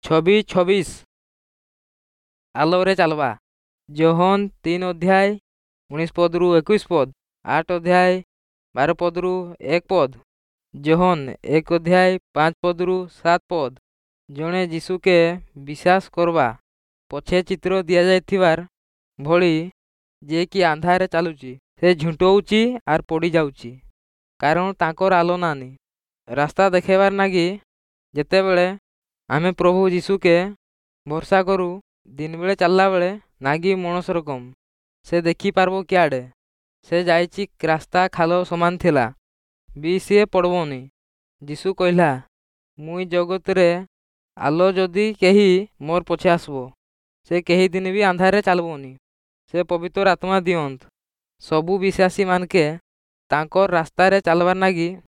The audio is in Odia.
ছবি 26 আলোরে চালবা। যোহন 3 অধ্যায় 19 পদরু 21 পদ, 8 অধ্যায় 12 পদরু 1 পদ, যোহন 1 অধ্যায় 5 পদরু 7 পদ। জଣେ ଯୀଶୁକେ ବିଶ୍ୱାସ କରବା ପଛେ ଚିତ୍ର ଦିଆଯାଇଥିବାର ଭଳି ଯିଏକି ଅନ୍ଧାରରେ ଚାଲୁଛି ସେ ଝୁଣ୍ଟଉଛି ଆର୍ ପଡ଼ି ଯାଉଛି, କାରଣ ତାଙ୍କର ଆଲୋ ନାନି। ରାସ୍ତା ଦେଖେଇବାର ନାଗି ଯେତେବେଳେ ଆମେ ପ୍ରଭୁ ଯୀଶୁକେ ଭରସା କରୁ, ଦିନ ବେଳେ ଚାଲିଲା ବେଳେ ନାଗି ମଣିଷ ରକମ ସେ ଦେଖିପାରିବ କିଆଡ଼େ। ସେ ଯାଇଛି ରାସ୍ତା ଖାଲ ସମାନ ଥିଲା ବି ସିଏ ପଡ଼ବନି। ଯୀଶୁ କହିଲା, ମୁଇଁ ଜଗତରେ ଆଲୋ, ଯଦି କେହି ମୋର ପଛେ ଆସିବ ସେ କେହି ଦିନ ବି ଅନ୍ଧାରରେ ଚାଲବନି। ସେ ପବିତ୍ର ଆତ୍ମା ଦିଅନ୍ତ ସବୁ ବିଶ୍ୱାସୀ ମାନକେ ତାଙ୍କର ରାସ୍ତାରେ ଚାଲବାର ନାଗି